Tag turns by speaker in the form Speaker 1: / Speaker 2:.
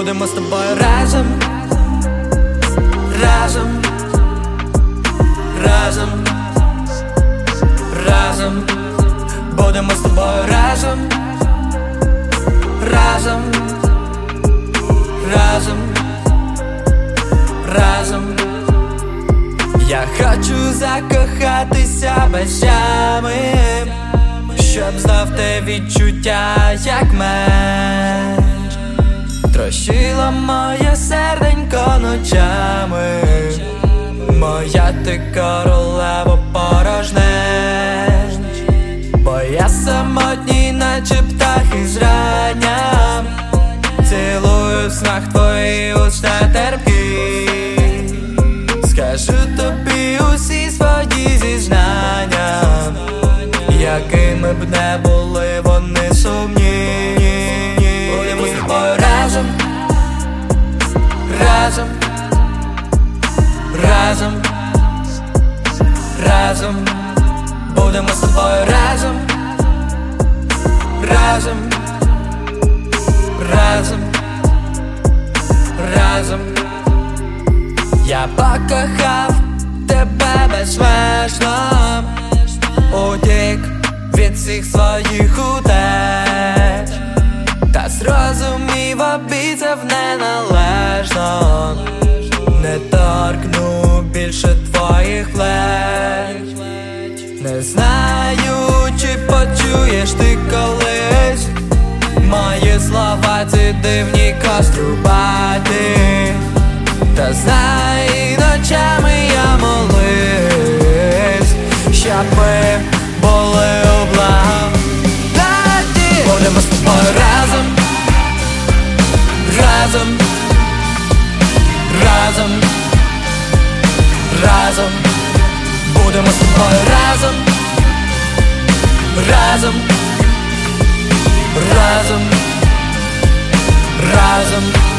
Speaker 1: Будемо з тобою разом, разом, разом, разом. Будемо з тобою разом, разом, разом, разом. Я хочу закохатися безжами, щоб знав те відчуття, як меч. Трощило моє серденько ночами, моя ти королева порожнеч. Бо я самотній, наче птах із рання, цілую в снах твої уста терпкі. Скажу тобі усі свої зізнання, якими б не були вони сумні. Будемо з тобою разом, разом, разом, разом. Будемо з тобою разом, разом, разом, разом. Я покохав тебе безмежно, утік від всіх своїх утеч, та зрозумів, обіцяв неналежно, не торкну більше твоїх плеч. Не знаю, чи почуєш ти колись мої слова, ці дивні кострубаті. Та знай, ночами я молись, щоб ми були у благодаті. Будемо з тобою разом, разом, разом, разом. Будемо з тобою разом, разом, разом, разом.